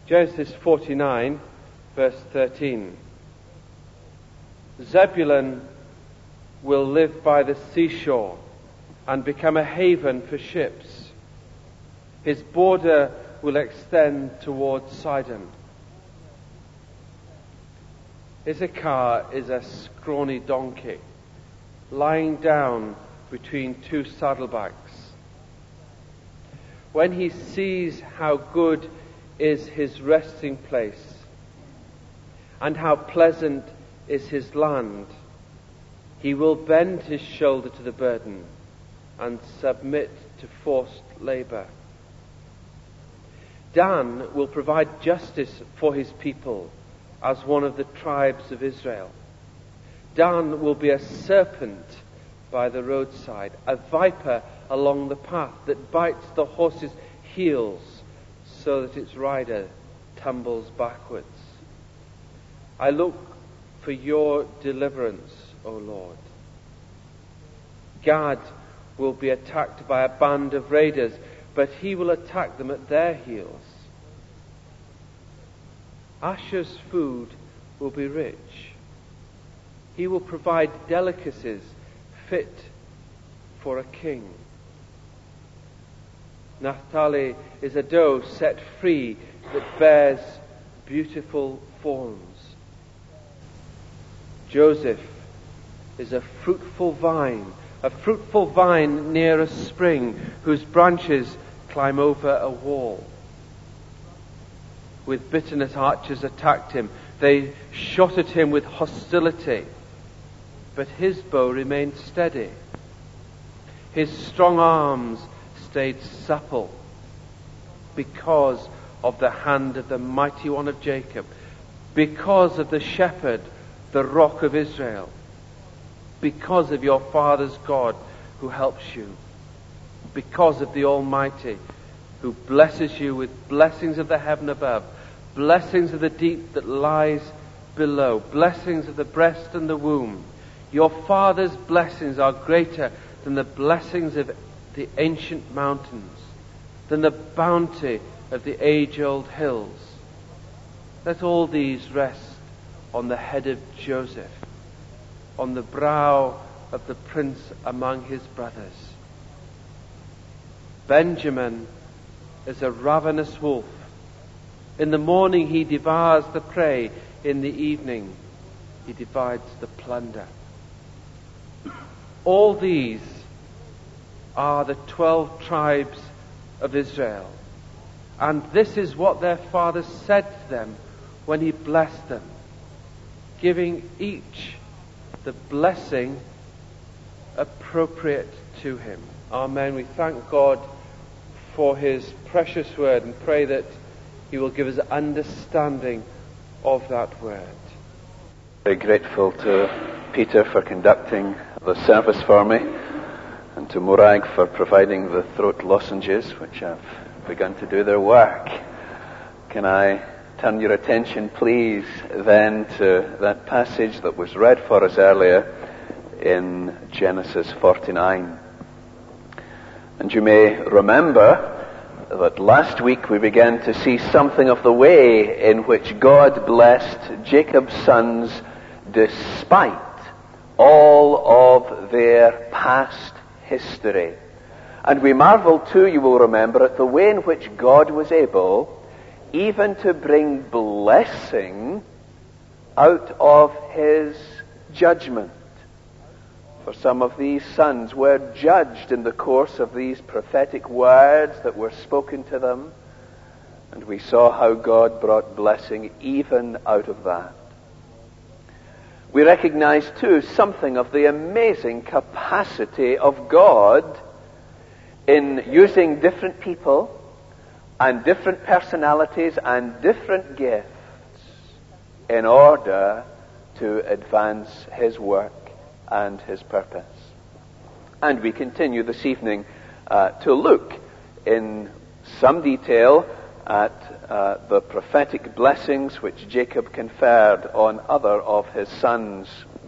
Genesis 49, verse 13. Zebulun will live by the seashore and become a haven for ships. His border will extend towards Sidon. Issachar is a scrawny donkey, lying down between two saddlebacks. When he sees how good is his resting place and how pleasant is his land, he will bend his shoulder to the burden and submit to forced labor. Dan will provide justice for his people as one of the tribes of Israel. Dan will be a serpent by the roadside, a viper along the path that bites the horse's heels so that its rider tumbles backwards. I look for your deliverance, O Lord. Gad will be attacked by a band of raiders, but he will attack them at their heels. Asher's food will be rich. He will provide delicacies fit for a king. Naphtali is a doe set free that bears beautiful forms. Joseph is a fruitful vine near a spring whose branches climb over a wall. With bitterness archers attacked him. They shot at him with hostility, but his bow remained steady. His strong arms stayed supple because of the hand of the mighty one of Jacob, because of the shepherd, the rock of Israel, because of your father's God who helps you, because of the Almighty who blesses you with blessings of the heaven above, blessings of the deep that lies below, blessings of the breast and the womb. Your father's blessings are greater than the blessings of the ancient mountains, than the bounty of the age-old hills. Let all these rest on the head of Joseph, on the brow of the prince among his brothers. Benjamin is a ravenous wolf. In the morning he devours the prey. In the evening he divides the plunder. All these are the 12 tribes of Israel. And this is what their father said to them when he blessed them, giving each the blessing appropriate to him. Amen. We thank God for his precious word and pray that he will give us understanding of that word. Very grateful to Peter for conducting the service for me, and to Morag for providing the throat lozenges, which have begun to do their work. Can I turn your attention, please, then to that passage that was read for us earlier in Genesis 49. And you may remember that last week we began to see something of the way in which God blessed Jacob's sons despite all of their past history. And we marveled too, you will remember, at the way in which God was able even to bring blessing out of his judgment. For some of these sons were judged in the course of these prophetic words that were spoken to them, and we saw how God brought blessing even out of that. We recognize too something of the amazing capacity of God in using different people and different personalities and different gifts in order to advance his work and his purpose. And we continue this evening to look in some detail at the prophetic blessings which Jacob conferred on other of his sons.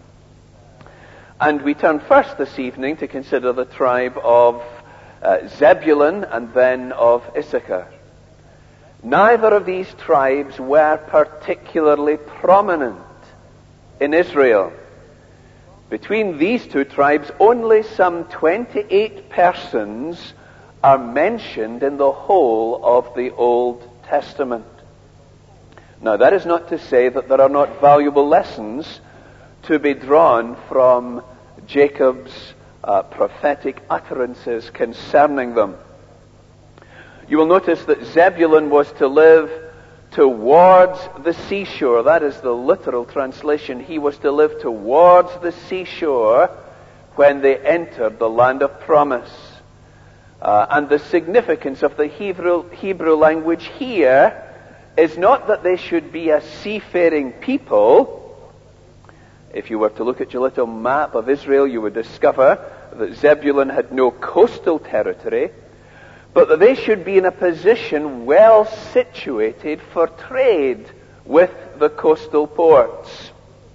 And we turn first this evening to consider the tribe of Zebulun and then of Issachar. Neither of these tribes were particularly prominent in Israel. Between these two tribes, only some 28 persons are mentioned in the whole of the Old Testament. Now, that is not to say that there are not valuable lessons to be drawn from Jacob's prophetic utterances concerning them. You will notice that Zebulun was to live towards the seashore. That is the literal translation. He was to live towards the seashore when they entered the land of promise. And the significance of the Hebrew language here is not that they should be a seafaring people. If you were to look at your little map of Israel, you would discover that Zebulun had no coastal territory, but that they should be in a position well situated for trade with the coastal ports.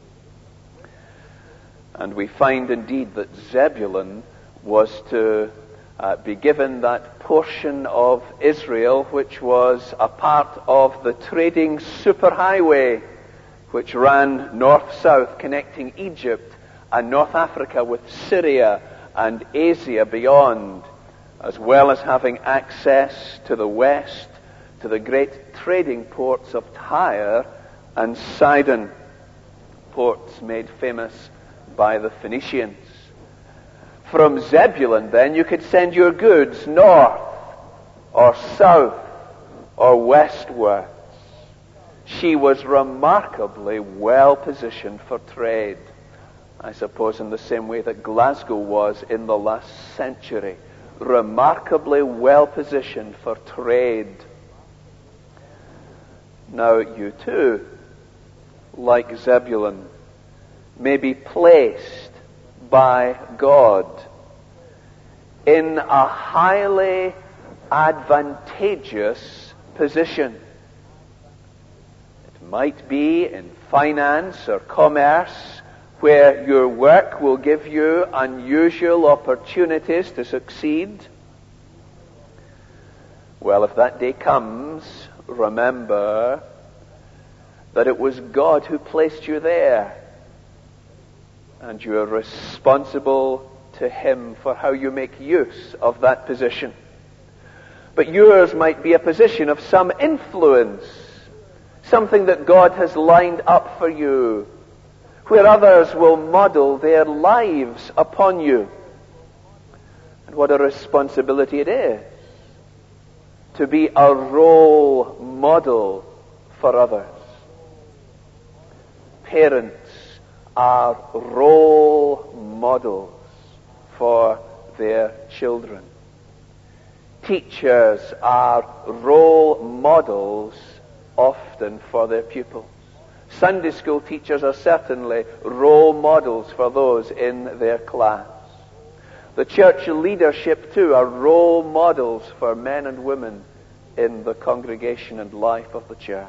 And we find indeed that Zebulun was to be given that portion of Israel which was a part of the trading superhighway which ran north-south, connecting Egypt and North Africa with Syria and Asia beyond, as well as having access to the west, to the great trading ports of Tyre and Sidon, ports made famous by the Phoenicians. From Zebulun, then, you could send your goods north or south or westwards. She was remarkably well positioned for trade. I suppose in the same way that Glasgow was in the last century. Remarkably well positioned for trade. Now you too, like Zebulun, may be placed by God in a highly advantageous position. It might be in finance or commerce, where your work will give you unusual opportunities to succeed. Well, if that day comes, remember that it was God who placed you there, and you are responsible to Him for how you make use of that position. But yours might be a position of some influence, something that God has lined up for you, where others will model their lives upon you. And what a responsibility it is to be a role model for others. Parents are role models for their children. Teachers are role models often for their pupils. Sunday school teachers are certainly role models for those in their class. The church leadership too are role models for men and women in the congregation and life of the church.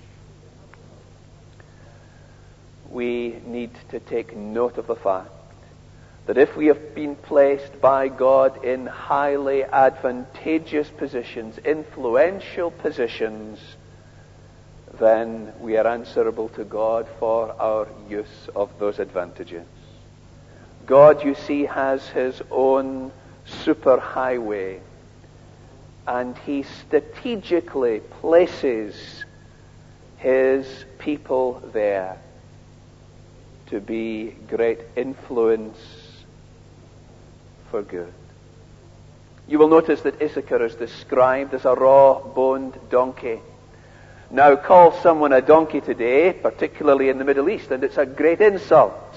We need to take note of the fact that if we have been placed by God in highly advantageous positions, influential positions, then we are answerable to God for our use of those advantages. God, you see, has His own superhighway, and He strategically places His people there to be great influence for good. You will notice that Issachar is described as a raw-boned donkey. Now, call someone a donkey today, particularly in the Middle East, and it's a great insult.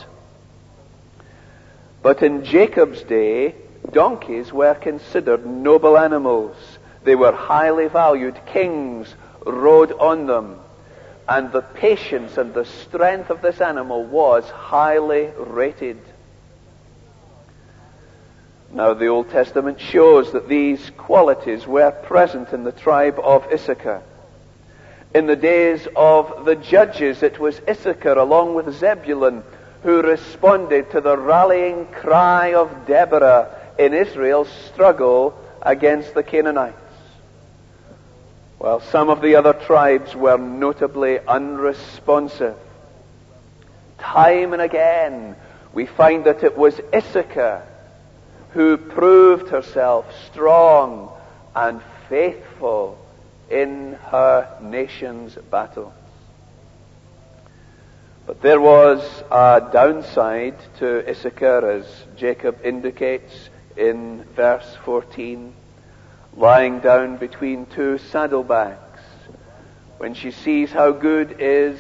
But in Jacob's day, donkeys were considered noble animals. They were highly valued. Kings rode on them. And the patience and the strength of this animal was highly rated. Now, the Old Testament shows that these qualities were present in the tribe of Issachar. In the days of the judges, it was Issachar along with Zebulun who responded to the rallying cry of Deborah in Israel's struggle against the Canaanites. while some of the other tribes were notably unresponsive. Time and again, we find that it was Issachar who proved herself strong and faithful in her nation's battles. But there was a downside to Issachar, as Jacob indicates in verse 14, lying down between two saddlebags. When he sees how good is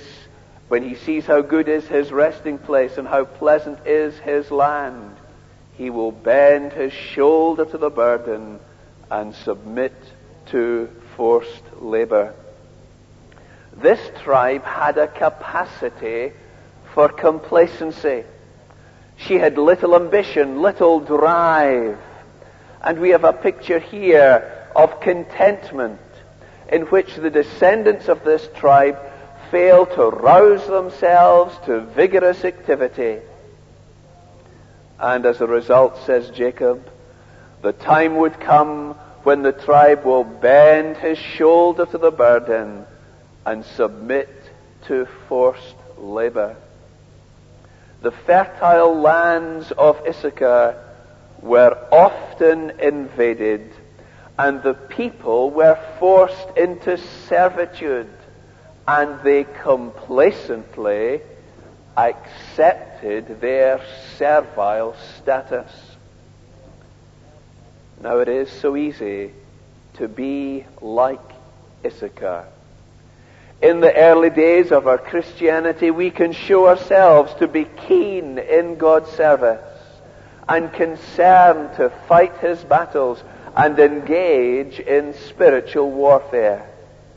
his resting place and how pleasant is his land, he will bend his shoulder to the burden and submit to forced labor. This tribe had a capacity for complacency. She had little ambition, little drive. And we have a picture here of contentment in which the descendants of this tribe fail to rouse themselves to vigorous activity. And as a result, says Jacob, the time would come when the tribe will bend his shoulder to the burden and submit to forced labor. The fertile lands of Issachar were often invaded, and the people were forced into servitude, and they complacently accepted their servile status. Now it is so easy to be like Issachar. In the early days of our Christianity, we can show ourselves to be keen in God's service and concerned to fight his battles and engage in spiritual warfare.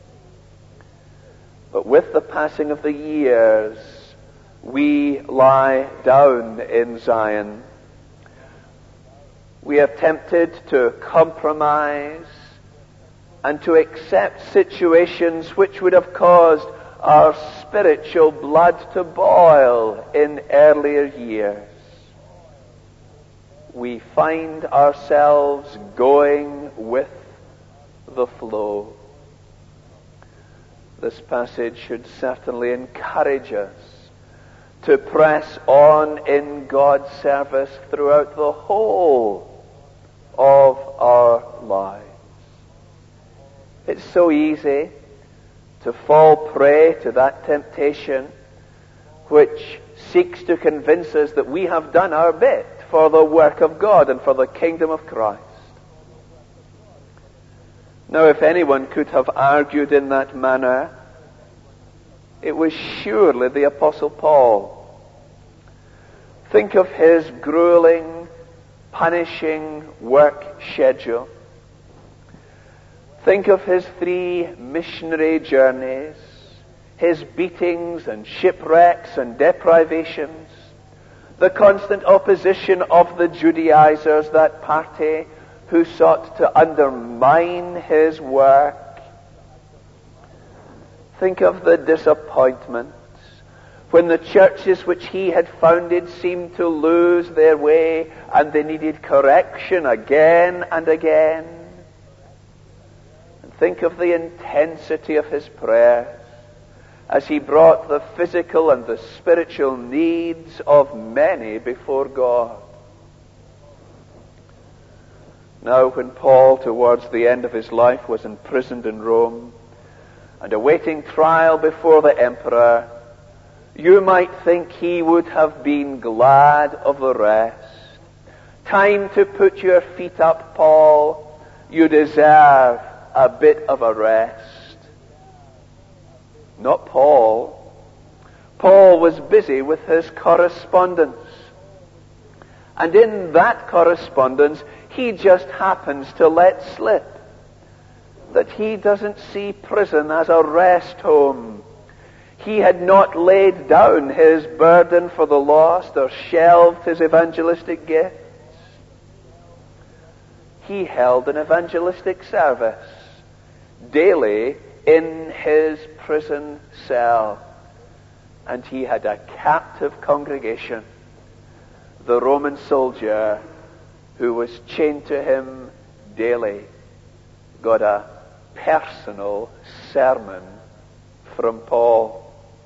But with the passing of the years, we lie down in Zion. We are tempted to compromise and to accept situations which would have caused our spiritual blood to boil in earlier years. We find ourselves going with the flow. This passage should certainly encourage us to press on in God's service throughout the whole of our lives. It's so easy to fall prey to that temptation which seeks to convince us that we have done our bit for the work of God and for the kingdom of Christ. Now, if anyone could have argued in that manner, it was surely the Apostle Paul. Think of his grueling, punishing work schedule. Think of his 3 missionary journeys, his beatings and shipwrecks and deprivations, the constant opposition of the Judaizers, that party who sought to undermine his work. Think of the disappointments when the churches which he had founded seemed to lose their way and they needed correction again and again. And think of the intensity of his prayers as he brought the physical and the spiritual needs of many before God. Now, when Paul, towards the end of his life, was imprisoned in Rome and awaiting trial before the emperor, you might think he would have been glad of the rest. Time to put your feet up, Paul. You deserve a bit of a rest. Not Paul. Paul was busy with his correspondence. And in that correspondence, he just happens to let slip that he doesn't see prison as a rest home. He had not laid down his burden for the lost or shelved his evangelistic gifts. He held an evangelistic service daily in his prison cell. And he had a captive congregation, the Roman soldier who was chained to him daily, got a personal sermon from Paul.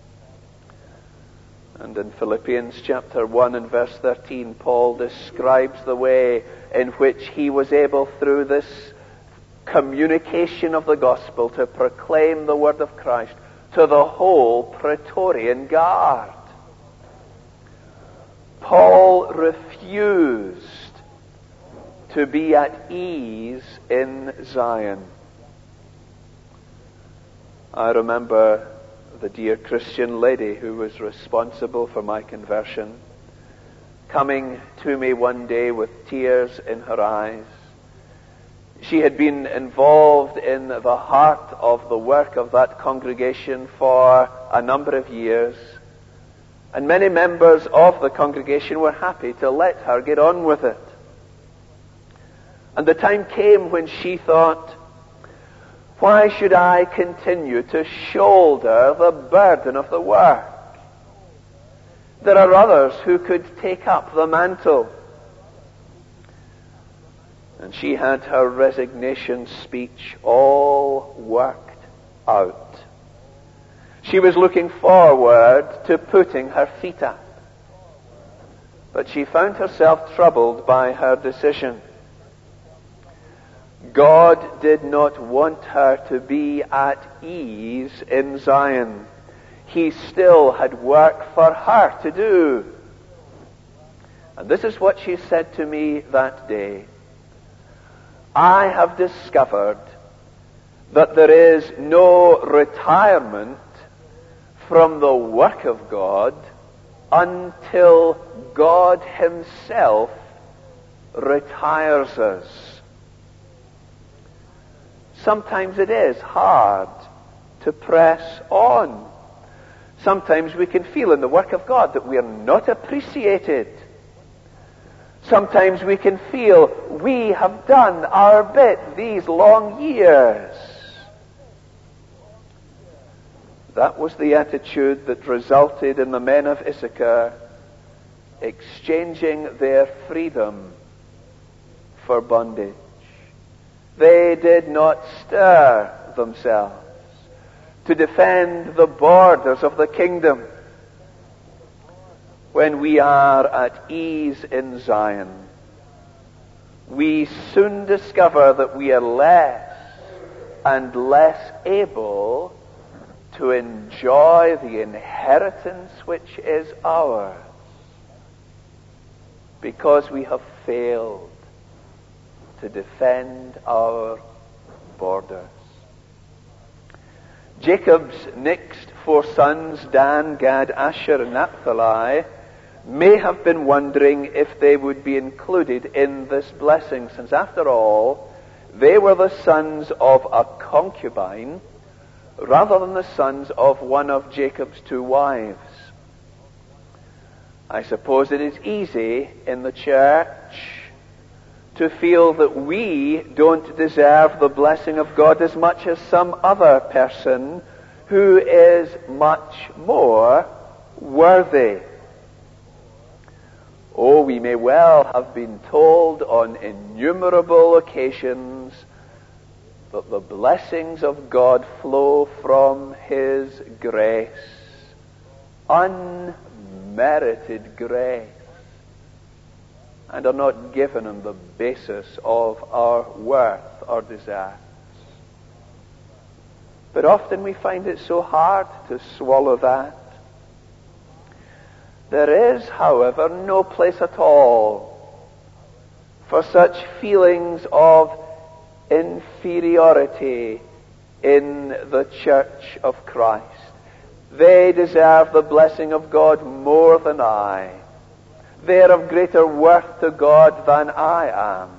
And in Philippians chapter 1 and verse 13, Paul describes the way in which he was able, through this communication of the gospel, to proclaim the word of Christ to the whole Praetorian Guard. Paul refused to be at ease in Zion. I remember the dear Christian lady who was responsible for my conversion coming to me one day with tears in her eyes. She had been involved in the heart of the work of that congregation for a number of years, and many members of the congregation were happy to let her get on with it. And the time came when she thought, why should I continue to shoulder the burden of the work? There are others who could take up the mantle. And she had her resignation speech all worked out. She was looking forward to putting her feet up. But she found herself troubled by her decision. God did not want her to be at ease in Zion. He still had work for her to do. And this is what she said to me that day. I have discovered that there is no retirement from the work of God until God Himself retires us. Sometimes it is hard to press on. Sometimes we can feel in the work of God that we are not appreciated. Sometimes we can feel we have done our bit these long years. That was the attitude that resulted in the men of Issachar exchanging their freedom for bondage. They did not stir themselves to defend the borders of the kingdom. When we are at ease in Zion, we soon discover that we are less and less able to enjoy the inheritance which is ours, because we have failed to defend our borders. Jacob's next 4 sons, Dan, Gad, Asher, and Naphtali, may have been wondering if they would be included in this blessing, since after all, they were the sons of a concubine rather than the sons of one of Jacob's 2 wives. I suppose it is easy in the church to feel that we don't deserve the blessing of God as much as some other person who is much more worthy. Oh, we may well have been told on innumerable occasions that the blessings of God flow from His grace, unmerited grace, and are not given on the basis of our worth or deserts. But often we find it so hard to swallow that. There is, however, no place at all for such feelings of inferiority in the Church of Christ. They deserve the blessing of God more than I. They are of greater worth to God than I am.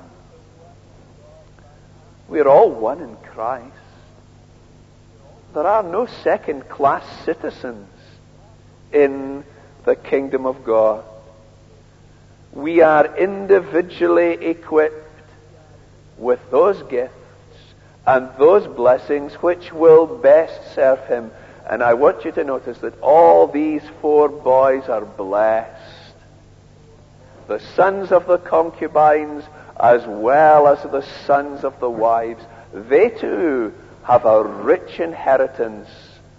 We are all one in Christ. There are no second-class citizens in the kingdom of God. We are individually equipped with those gifts and those blessings which will best serve Him. And I want you to notice that all these 4 boys are blessed. The sons of the concubines as well as the sons of the wives, they too have a rich inheritance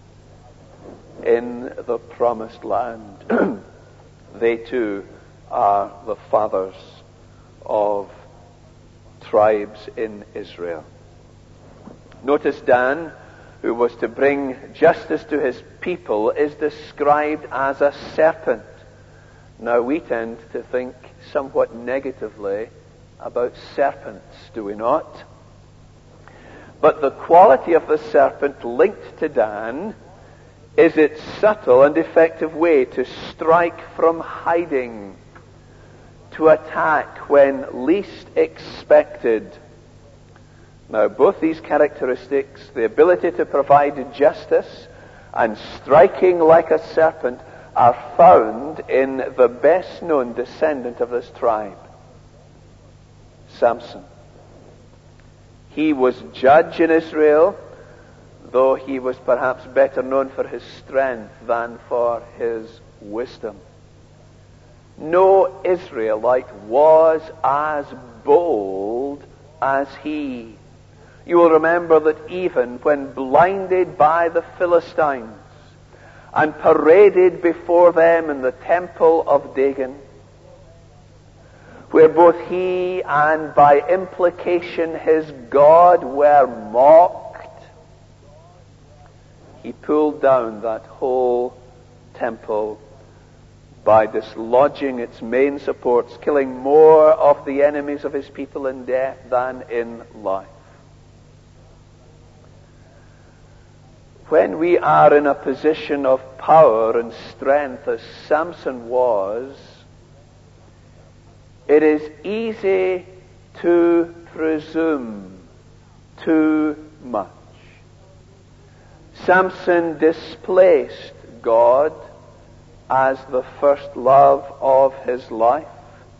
in the promised land. They too are the fathers of tribes in Israel. Notice Dan, who was to bring justice to his people, is described as a serpent. Now we tend to think somewhat negatively about serpents, do we not? But the quality of the serpent linked to Dan is its subtle and effective way to strike from hiding, to attack when least expected. Now, both these characteristics, the ability to provide justice and striking like a serpent, are found in the best known descendant of this tribe, Samson. He was judge in Israel, though he was perhaps better known for his strength than for his wisdom. No Israelite was as bold as he. You will remember that even when blinded by the Philistines and paraded before them in the temple of Dagon, where both he and by implication his God were mocked, he pulled down that whole temple by dislodging its main supports, killing more of the enemies of his people in death than in life. When we are in a position of power and strength as Samson was, it is easy to presume too much. Samson displaced God as the first love of his life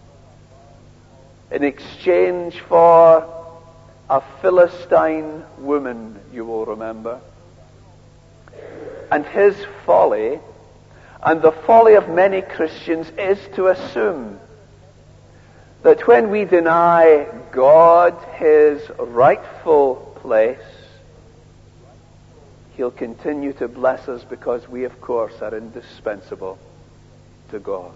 in exchange for a Philistine woman, you will remember. And his folly, and the folly of many Christians, is to assume that when we deny God his rightful place, he'll continue to bless us because we, of course, are indispensable to God.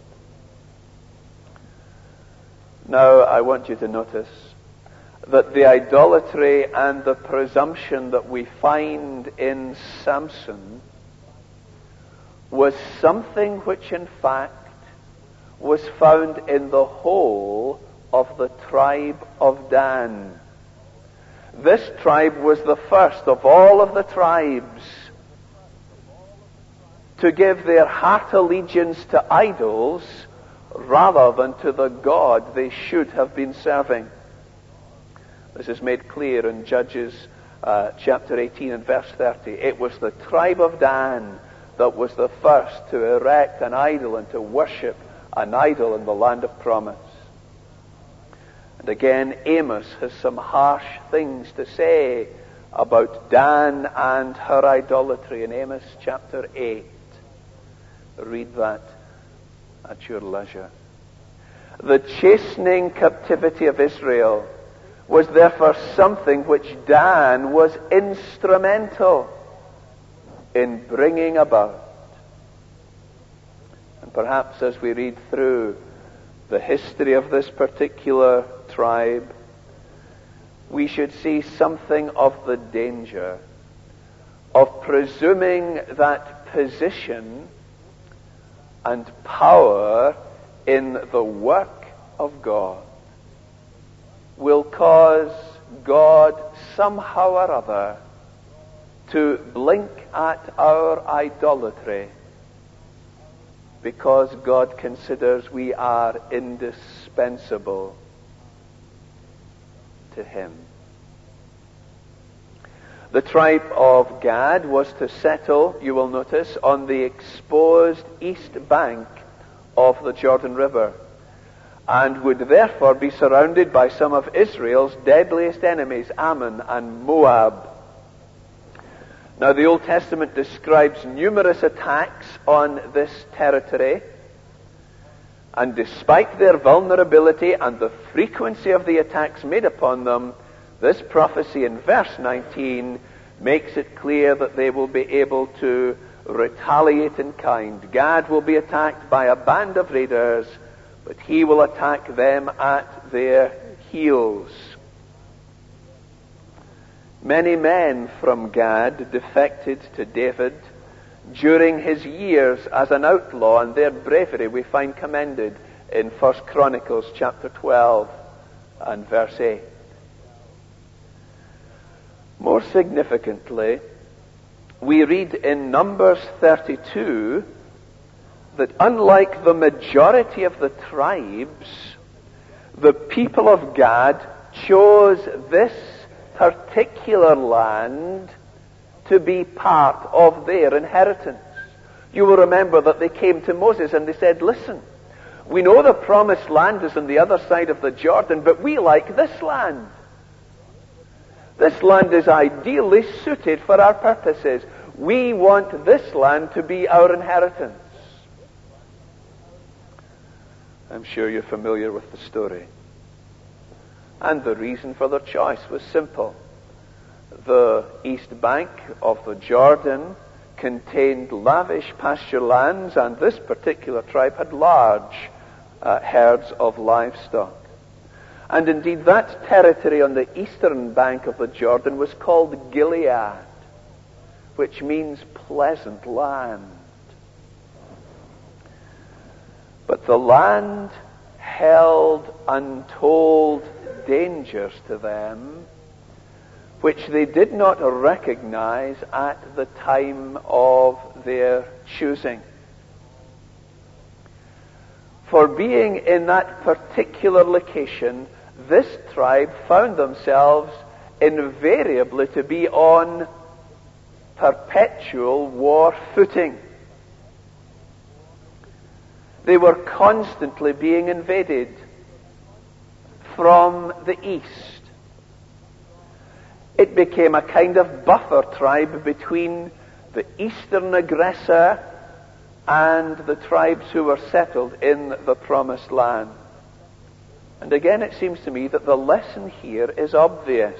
Now, I want you to notice that the idolatry and the presumption that we find in Samson was something which, in fact, was found in the whole of the tribe of Dan. This tribe was the first of all of the tribes to give their heart allegiance to idols rather than to the God they should have been serving. This is made clear in Judges chapter 18 and verse 30. It was the tribe of Dan that was the first to erect an idol and to worship an idol in the land of promise. And again, Amos has some harsh things to say about Dan and her idolatry in Amos chapter 8. Read that at your leisure. The chastening captivity of Israel was therefore something which Dan was instrumental in bringing about. And perhaps as we read through the history of this particular tribe, we should see something of the danger of presuming that position and power in the work of God will cause God somehow or other to blink at our idolatry because God considers we are indispensable to Him. The tribe of Gad was to settle, you will notice, on the exposed east bank of the Jordan River, and would therefore be surrounded by some of Israel's deadliest enemies, Ammon and Moab. Now, the Old Testament describes numerous attacks on this territory, and despite their vulnerability and the frequency of the attacks made upon them, this prophecy in verse 19 makes it clear that they will be able to retaliate in kind. Gad will be attacked by a band of raiders, but he will attack them at their heels. Many men from Gad defected to David during his years as an outlaw, and their bravery we find commended in 1 Chronicles chapter 12 and verse 8. More significantly, we read in Numbers 32 that unlike the majority of the tribes, the people of Gad chose this particular land to be part of their inheritance. You will remember that they came to Moses and they said, listen, we know the promised land is on the other side of the Jordan, but we like this land. This land is ideally suited for our purposes. We want this land to be our inheritance. I'm sure you're familiar with the story. And the reason for their choice was simple. The east bank of the Jordan contained lavish pasture lands, and this particular tribe had large herds of livestock. And indeed, that territory on the eastern bank of the Jordan was called Gilead, which means pleasant land. But the land held untold dangers to them, which they did not recognize at the time of their choosing. For being in that particular location, this tribe found themselves invariably to be on perpetual war footing. They were constantly being invaded from the east. It became a kind of buffer tribe between the eastern aggressor and the tribes who were settled in the promised land. And again, it seems to me that the lesson here is obvious.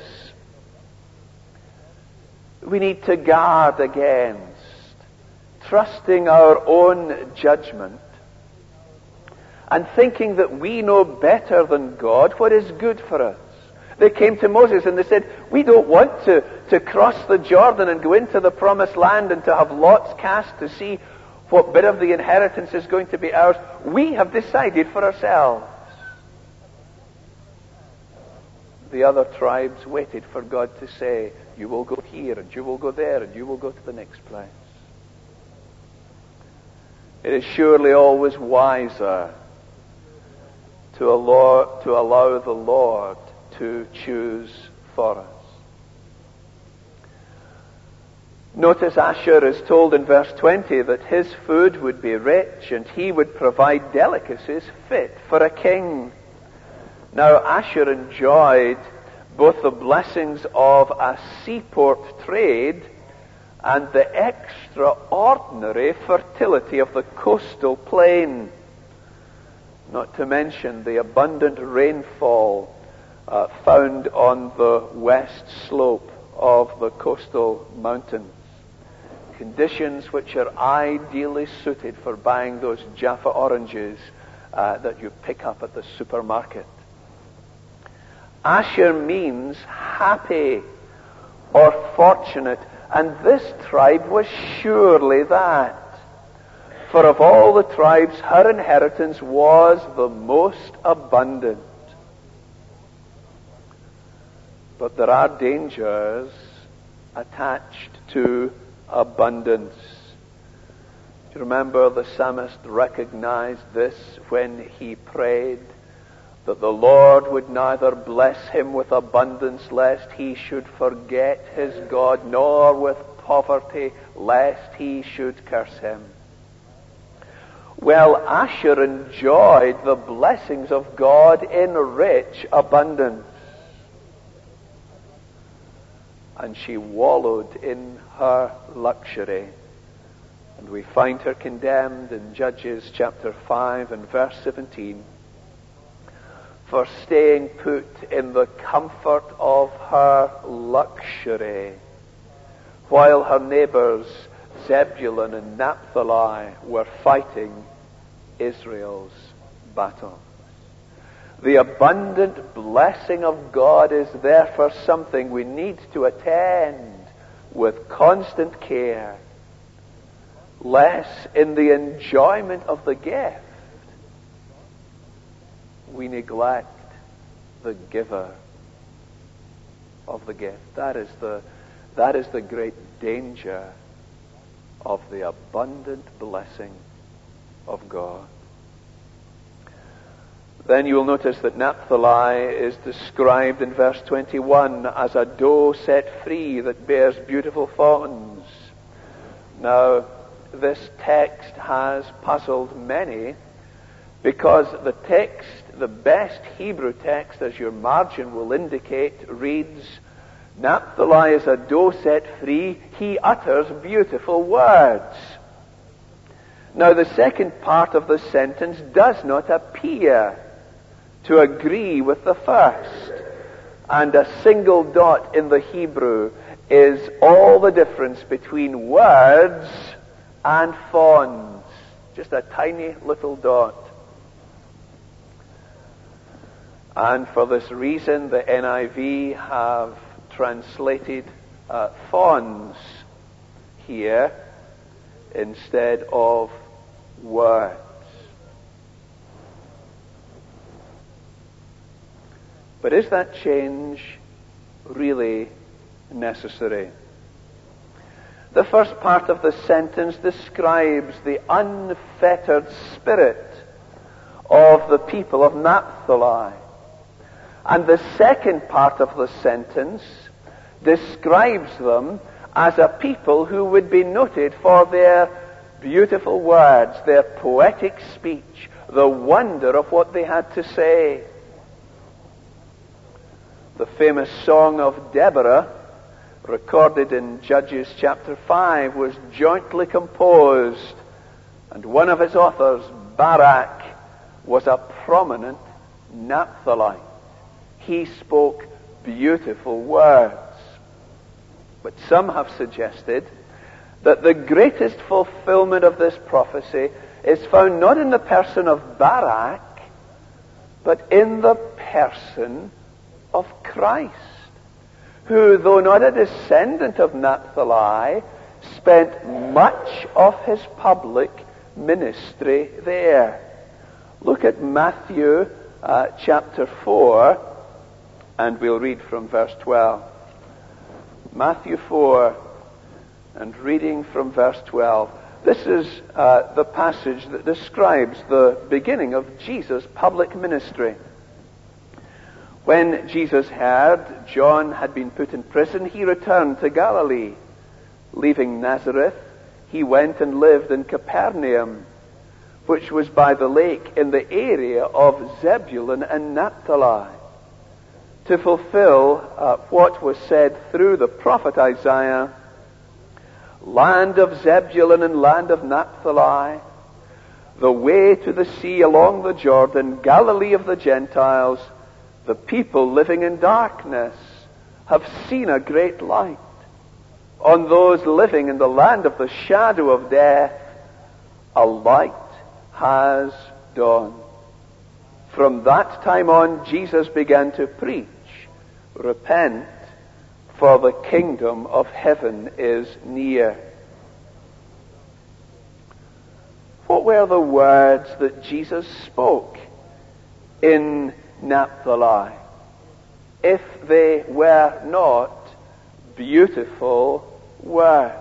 We need to guard against trusting our own judgment and thinking that we know better than God what is good for us. They came to Moses and they said, we don't want to cross the Jordan and go into the promised land and to have lots cast to see what bit of the inheritance is going to be ours. We have decided for ourselves. The other tribes waited for God to say, you will go here, and you will go there, and you will go to the next place. It is surely always wiser to allow the Lord to choose for us. Notice Asher is told in verse 20 that his food would be rich and he would provide delicacies fit for a king. Now Asher enjoyed both the blessings of a seaport trade and the extraordinary fertility of the coastal plain, not to mention the abundant rainfall found on the west slope of the coastal mountains. Conditions which are ideally suited for buying those Jaffa oranges that you pick up at the supermarket. Asher means happy or fortunate, and this tribe was surely that. For of all the tribes, her inheritance was the most abundant. But there are dangers attached to abundance. Do you remember the psalmist recognized this when he prayed that the Lord would neither bless him with abundance lest he should forget his God, nor with poverty lest he should curse him. Well, Asher enjoyed the blessings of God in rich abundance. And she wallowed in her luxury. And we find her condemned in Judges chapter 5 and verse 17 for staying put in the comfort of her luxury while her neighbors Zebulun and Naphtali were fighting Israel's battle. The abundant blessing of God is therefore something we need to attend with constant care, lest in the enjoyment of the gift we neglect the giver of the gift. That is the great danger of the abundant blessing of God. Then you will notice that Naphtali is described in verse 21 as a doe set free that bears beautiful fawns. Now, this text has puzzled many because the text, the best Hebrew text, as your margin will indicate, reads, Naphtali is a doe set free, he utters beautiful words. Now, the second part of the sentence does not appear to agree with the first. And a single dot in the Hebrew is all the difference between words and fawns. Just a tiny little dot. And for this reason, the NIV have translated fawns here instead of words. But is that change really necessary? The first part of the sentence describes the unfettered spirit of the people of Naphtali. And the second part of the sentence describes them as a people who would be noted for their beautiful words, their poetic speech, the wonder of what they had to say. The famous song of Deborah, recorded in Judges chapter 5, was jointly composed, and one of its authors, Barak, was a prominent Naphthalite. He spoke beautiful words. But some have suggested that the greatest fulfillment of this prophecy is found not in the person of Barak, but in the person of Christ, who, though not a descendant of Naphtali, spent much of his public ministry there. Look at Matthew chapter 4, and we'll read from verse 12. Matthew 4, and reading from verse 12. This is the passage that describes the beginning of Jesus' public ministry. When Jesus heard John had been put in prison, he returned to Galilee. Leaving Nazareth, he went and lived in Capernaum, which was by the lake in the area of Zebulun and Naphtali, to fulfill what was said through the prophet Isaiah, land of Zebulun and land of Naphtali, the way to the sea along the Jordan, Galilee of the Gentiles, the people living in darkness have seen a great light. On those living in the land of the shadow of death, a light has dawned. From that time on, Jesus began to preach, repent, for the kingdom of heaven is near. What were the words that Jesus spoke in Naphtali, if they were not beautiful words?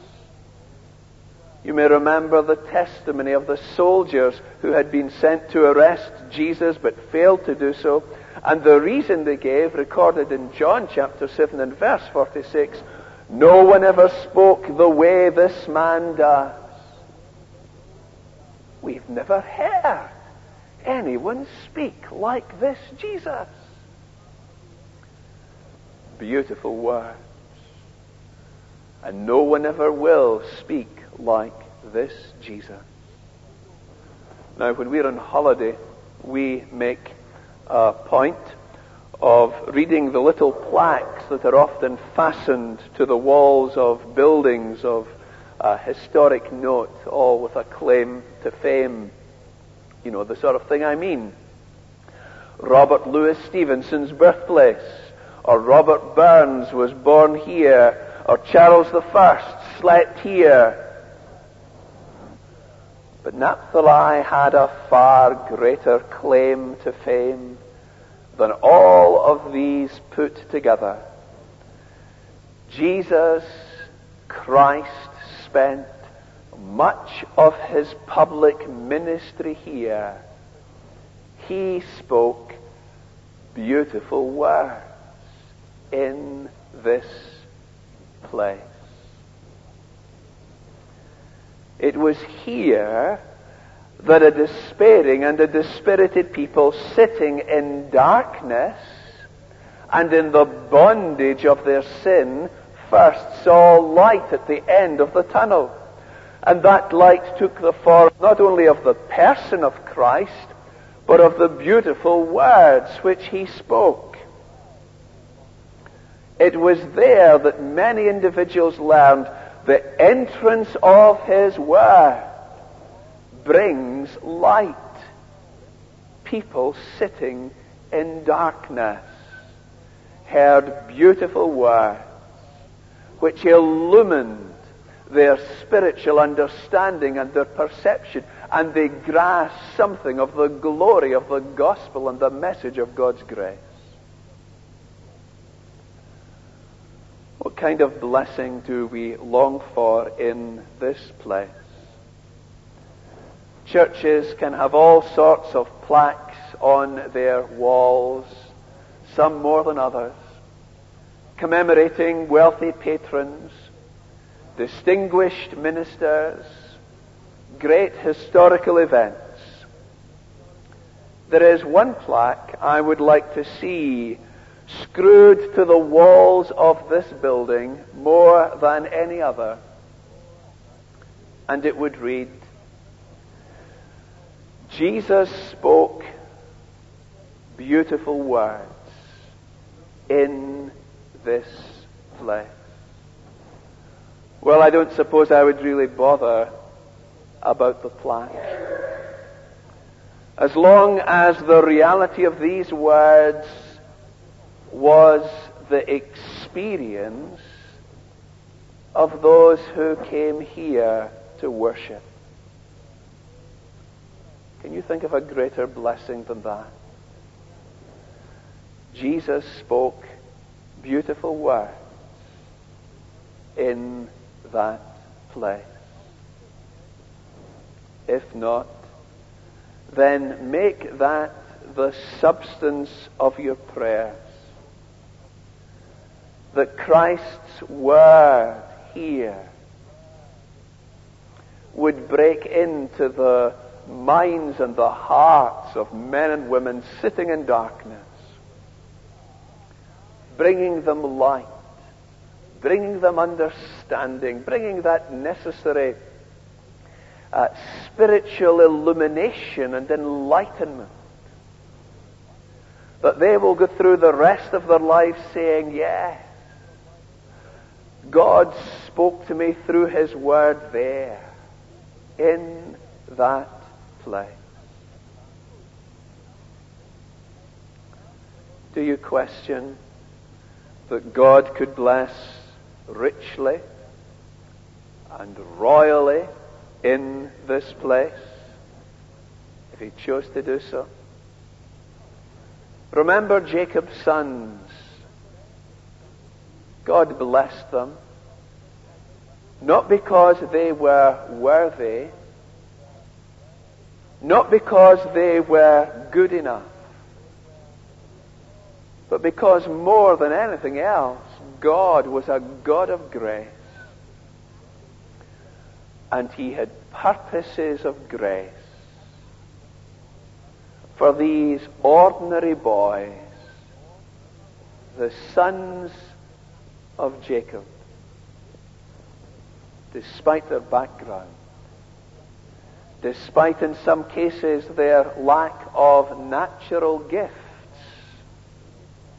You may remember the testimony of the soldiers who had been sent to arrest Jesus but failed to do so. And the reason they gave, recorded in John chapter 7 and verse 46, no one ever spoke the way this man does. We've never heard anyone speak like this Jesus. Beautiful words. And no one ever will speak like this Jesus. Now, when we're on holiday, we make a point of reading the little plaques that are often fastened to the walls of buildings of a historic note, all with a claim to fame. You know the sort of thing I mean. Robert Louis Stevenson's birthplace, or Robert Burns was born here, or Charles I slept here. But Naphtali had a far greater claim to fame than all of these put together. Jesus Christ spent much of his public ministry here. He spoke beautiful words in this place. It was here that a despairing and a dispirited people sitting in darkness and in the bondage of their sin first saw light at the end of the tunnel. And that light took the form not only of the person of Christ, but of the beautiful words which he spoke. It was there that many individuals learned the entrance of his word brings light. People sitting in darkness heard beautiful words which illumined their spiritual understanding and their perception, and they grasped something of the glory of the gospel and the message of God's grace. What kind of blessing do we long for in this place? Churches can have all sorts of plaques on their walls, some more than others, commemorating wealthy patrons, distinguished ministers, great historical events. There is one plaque I would like to see screwed to the walls of this building more than any other. And it would read, Jesus spoke beautiful words in this place. Well, I don't suppose I would really bother about the plaque. As long as the reality of these words was the experience of those who came here to worship. Can you think of a greater blessing than that? Jesus spoke beautiful words in that place. If not, then make that the substance of your prayers. That Christ's word here would break into the minds and the hearts of men and women sitting in darkness, bringing them light, bringing them understanding, bringing that necessary spiritual illumination and enlightenment, that they will go through the rest of their lives saying, yes, God spoke to me through his word there, in that place. Do you question that God could bless richly and royally in this place if he chose to do so? Remember Jacob's sons. God blessed them, not because they were worthy, not because they were good enough, but because more than anything else, God was a God of grace. And he had purposes of grace for these ordinary boys, the sons of Jacob, despite their background, despite in some cases their lack of natural gifts,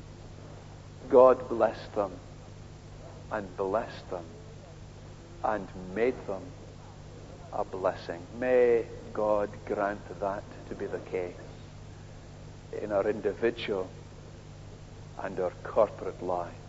God blessed them and blessed them and made them a blessing. May God grant that to be the case in our individual and our corporate lives.